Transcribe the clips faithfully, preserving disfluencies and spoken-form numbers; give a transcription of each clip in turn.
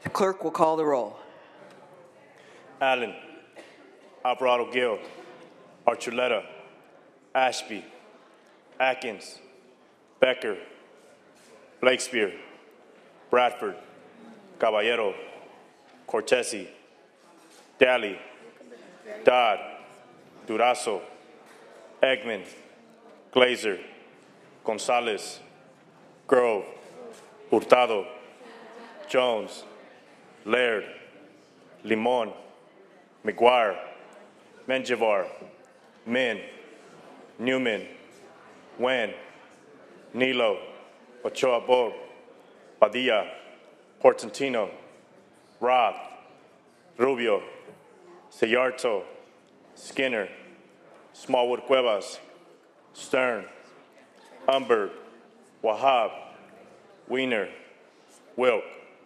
The clerk will call the roll. Allen, Alvarado Gil, Archuleta, Ashby, Atkins, Becker, Blakespear, Bradford, Caballero, Cortesi, Daly, Dodd, Durazo, Eggman, Glazer, Gonzalez, Grove, Hurtado, Jones, Laird, Limon, McGuire, Menjivar, Min, Newman, Wen, Nilo, Ochoa Bog, Padilla, Portantino, Roth, Rubio, Sayarto, Skinner, Smallwood Cuevas, Stern, Humberg, Wahab, Wiener, Wilk.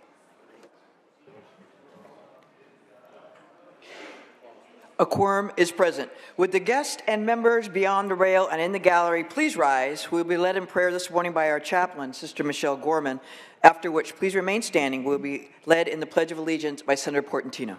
A quorum is present. Would the guests and members beyond the rail and in the gallery please rise? We will be led in prayer this morning by our chaplain, Sister Michelle Gorman, after which please remain standing. We will be led in the Pledge of Allegiance by Senator Portantino.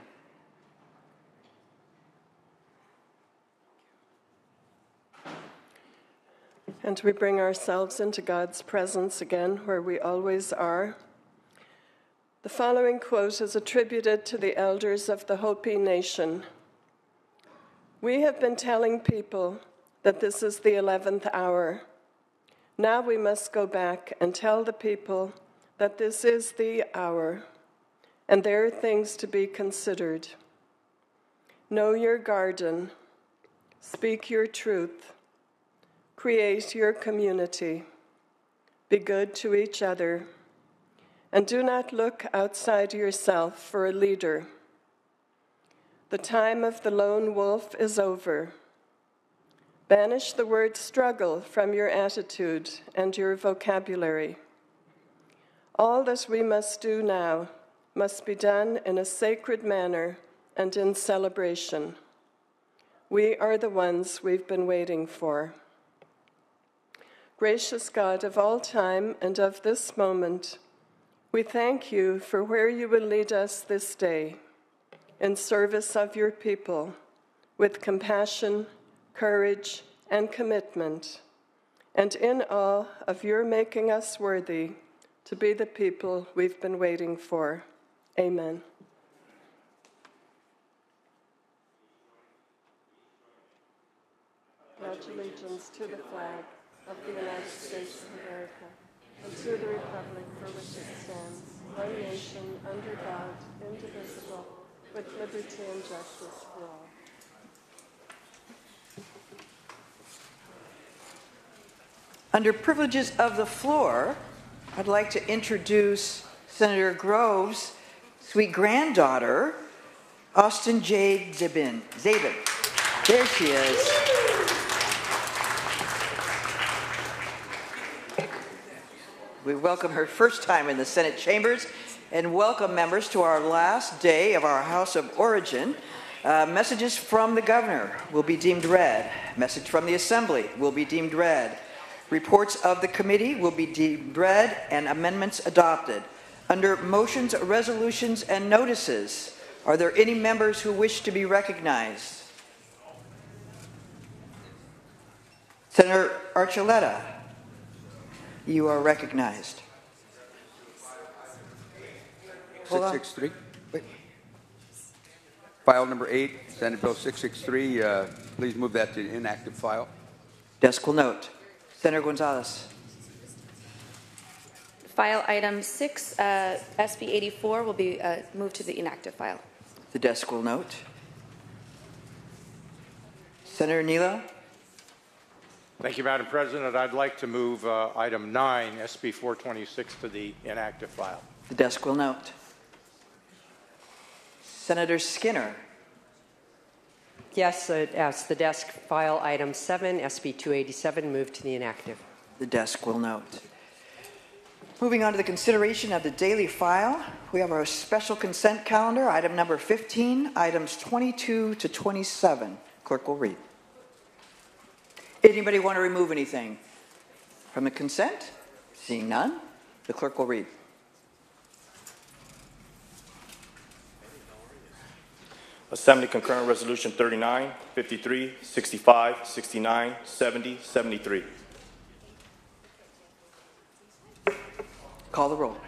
And we bring ourselves into God's presence again, where we always are. The following quote is attributed to the elders of the Hopi Nation. We have been telling people that this is the eleventh hour. Now we must go back and tell the people that this is the hour, and there are things to be considered. Know your garden, speak your truth, create your community, be good to each other, and do not look outside yourself for a leader. The time of the lone wolf is over. Banish the word struggle from your attitude and your vocabulary. All that we must do now must be done in a sacred manner and in celebration. We are the ones we've been waiting for. Gracious God of all time and of this moment, we thank you for where you will lead us this day, in service of your people, with compassion, courage, and commitment, and in awe of your making us worthy to be the people we've been waiting for. Amen. Pledge allegiance to the flag of the United States of America and to the republic for which it stands, one nation, under God, indivisible, with liberty and justice for all. Under privileges of the floor, I'd like to introduce Senator Grove's sweet granddaughter, Austin Jade Zabin. Zabin. There she is. We welcome her first time in the Senate chambers and welcome members to our last day of our House of Origin. Uh, messages from the governor will be deemed read. Message from the Assembly will be deemed read. Reports of the committee will be deemed read and amendments adopted. Under motions, resolutions, and notices, are there any members who wish to be recognized? Senator Archuleta, you are recognized. six six three. Wait. File number eight, Senate Bill six six three. Uh, please move that to inactive file. Desk will note. Senator Gonzalez. File item six, uh, S B eighty-four, will be uh, moved to the inactive file. The desk will note. Senator Nilo. Thank you, Madam President. I'd like to move uh, item nine, S B four twenty-six, to the inactive file. The desk will note. Senator Skinner. Yes, uh, as the desk file item seven, S B two eighty-seven, moved to the inactive. The desk will note. Moving on to the consideration of the daily file, we have our special consent calendar, item number fifteen, items twenty-two to twenty-seven. Clerk will read. Anybody want to remove anything from the consent? Seeing none, the clerk will read. Assembly Concurrent Resolution thirty-nine, fifty-three, sixty-five, sixty-nine, seventy, seventy-three. Call the roll.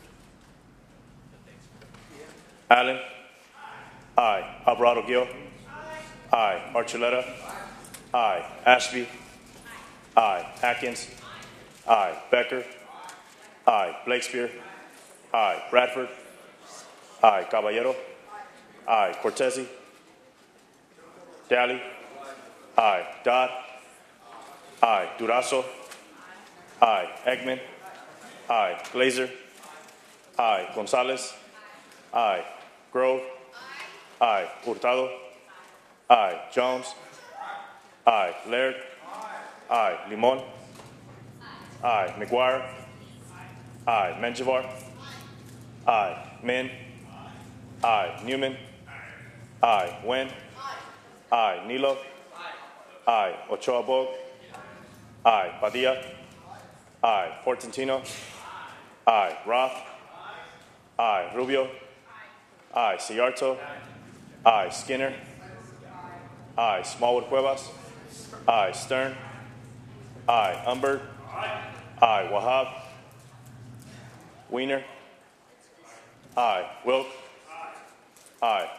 Allen. Aye. Alvarado Gil. Aye. Archuleta. Aye. Ashby. Aye. Atkins. Aye. Becker. Aye. Blakespear. Aye. Bradford. Aye. Caballero. Aye. Cortese. Daly. Aye. Dodd. Aye. Durazo. Aye. Eggman. Aye. Glazer. Aye. Gonzalez. Aye. Grove. Aye. Hurtado. Aye. Jones. Aye. Laird. Aye. Limon. Aye. McGuire. Aye. Menjivar. Aye. Min. Aye. Newman. Aye. Wen. Aye. Nilo. Aye. Ochoa Bog. Aye. Padilla. Aye. Portantino. Aye. Roth. Aye. Rubio. Aye. Ciarto. Aye. Skinner. Aye. Smallwood Cuevas. Aye. Stern. Aye. Humbert. Aye. Wahab. Wiener. Aye. Wilk. Aye.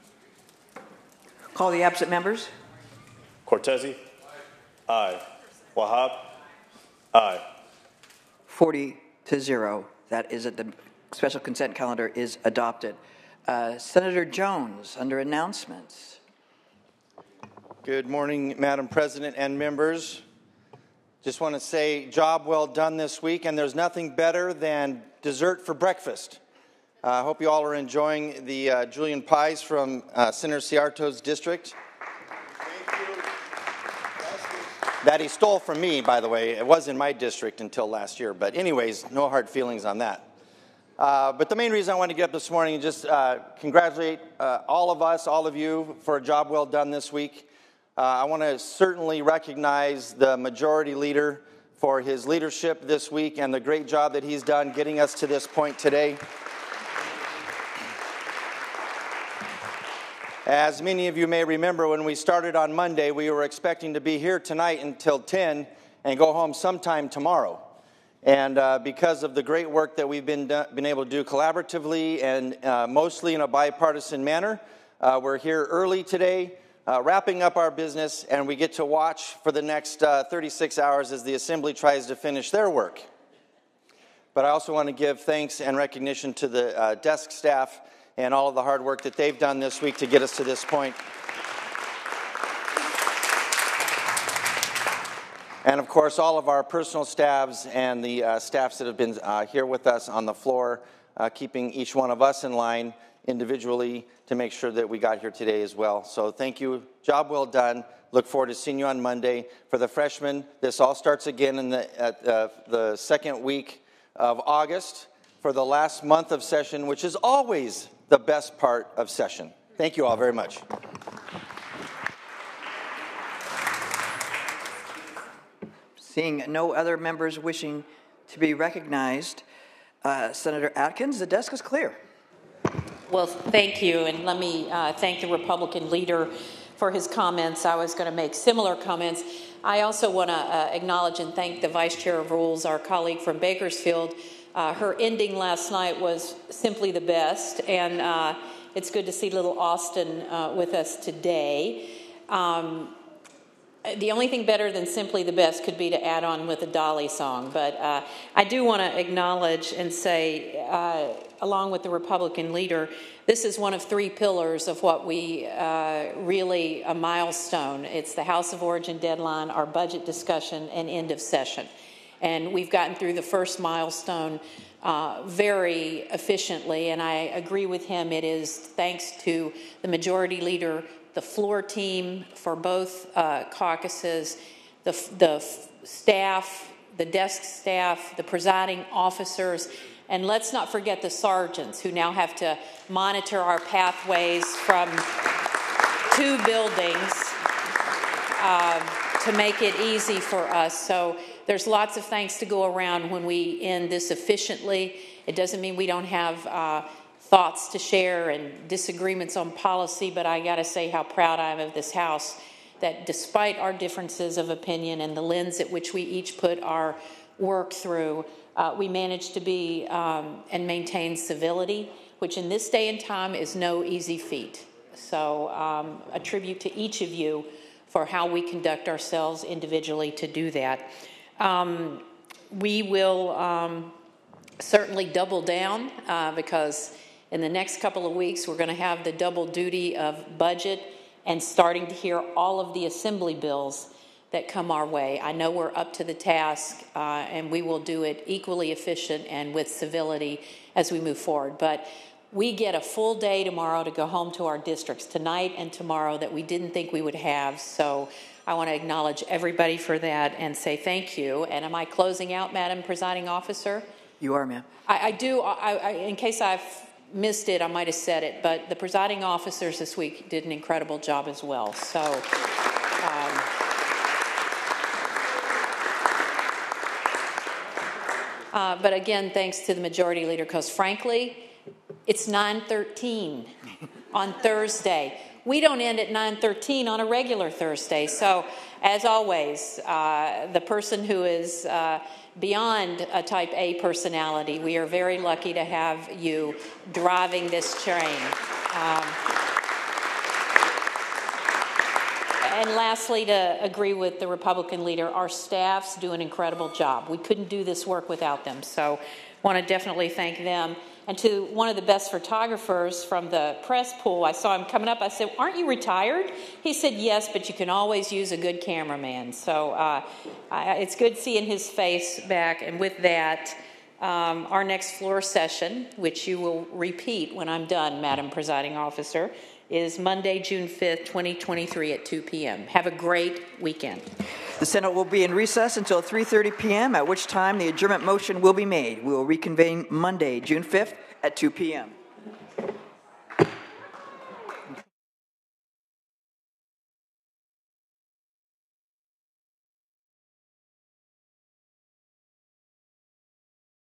Call the absent members. Cortese. Aye. Wahab. Aye. forty to zero. That is it. The special consent calendar is adopted. Uh, Senator Jones, under announcements. Good morning, Madam President and members. Just want to say job well done this week, and there's nothing better than dessert for breakfast. I uh, hope you all are enjoying the uh, Julian pies from uh, Senator Ciarto's district. Thank you. That he stole from me, by the way. It was in my district until last year, but anyways, no hard feelings on that. Uh, but the main reason I wanted to get up this morning is just uh, congratulate uh, all of us, all of you, for a job well done this week. Uh, I want to certainly recognize the majority leader for his leadership this week and the great job that he's done getting us to this point today. As many of you may remember, when we started on Monday, we were expecting to be here tonight until ten and go home sometime tomorrow. And uh, because of the great work that we've been, do- been able to do collaboratively and uh, mostly in a bipartisan manner, uh, we're here early today, uh, wrapping up our business, and we get to watch for the next uh, thirty-six hours as the Assembly tries to finish their work. But I also want to give thanks and recognition to the uh, desk staff and all of the hard work that they've done this week to get us to this point. And of course, all of our personal staffs and the uh, staffs that have been uh, here with us on the floor, uh, keeping each one of us in line individually to make sure that we got here today as well. So thank you. Job well done. Look forward to seeing you on Monday. For the freshmen, this all starts again in the, at, uh, the second week of August for the last month of session, which is always the best part of session. Thank you all very much. Seeing no other members wishing to be recognized, uh, Senator Atkins, the desk is clear. Well, thank you, and let me uh, thank the Republican leader for his comments. I was going to make similar comments. I also want to uh, acknowledge and thank the Vice Chair of Rules, our colleague from Bakersfield. Uh, her ending last night was simply the best, and uh, it's good to see little Austin uh, with us today. Um, The only thing better than simply the best could be to add on with a Dolly song. But uh, I do want to acknowledge and say, uh, along with the Republican leader, this is one of three pillars of what we uh, really a milestone. It's the House of Origin deadline, our budget discussion, and end of session. And we've gotten through the first milestone uh, very efficiently. And I agree with him. It is thanks to the majority leader, the floor team for both uh, caucuses, the, the staff, the desk staff, the presiding officers, and let's not forget the sergeants who now have to monitor our pathways from two buildings uh, to make it easy for us. So there's lots of thanks to go around when we end this efficiently. It doesn't mean we don't have uh, thoughts to share and disagreements on policy, but I got to say how proud I am of this House that despite our differences of opinion and the lens at which we each put our work through, uh, we managed to be um, and maintain civility, which in this day and time is no easy feat. So um, a tribute to each of you for how we conduct ourselves individually to do that. Um, we will um, certainly double down uh, because in the next couple of weeks we're going to have the double duty of budget and starting to hear all of the assembly bills that come our way. I know we're up to the task uh, and we will do it equally efficient and with civility as we move forward. But we get a full day tomorrow to go home to our districts, tonight and tomorrow, that we didn't think we would have. So I want to acknowledge everybody for that and say thank you. And am I closing out, Madam Presiding Officer? You are, ma'am. I, I do, I, I, in case I've missed it, I might have said it, but the presiding officers this week did an incredible job as well. So, um, uh, but again, thanks to the Majority Leader, because frankly, it's nine thirteen on Thursday. We don't end at nine thirteen on a regular Thursday. So, as always, uh, the person who is uh, beyond a type A personality, we are very lucky to have you driving this train. Um, and lastly, to agree with the Republican leader, our staffs do an incredible job. We couldn't do this work without them. So, want to definitely thank them. And to one of the best photographers from the press pool, I saw him coming up. I said, aren't you retired? He said, yes, but you can always use a good cameraman. So uh, I, it's good seeing his face back. And with that, um, our next floor session, which you will repeat when I'm done, Madam Presiding Officer, is Monday, June fifth, twenty twenty-three at two p.m. Have a great weekend. The Senate will be in recess until three thirty p.m., at which time the adjournment motion will be made. We will reconvene Monday, June fifth at two p.m.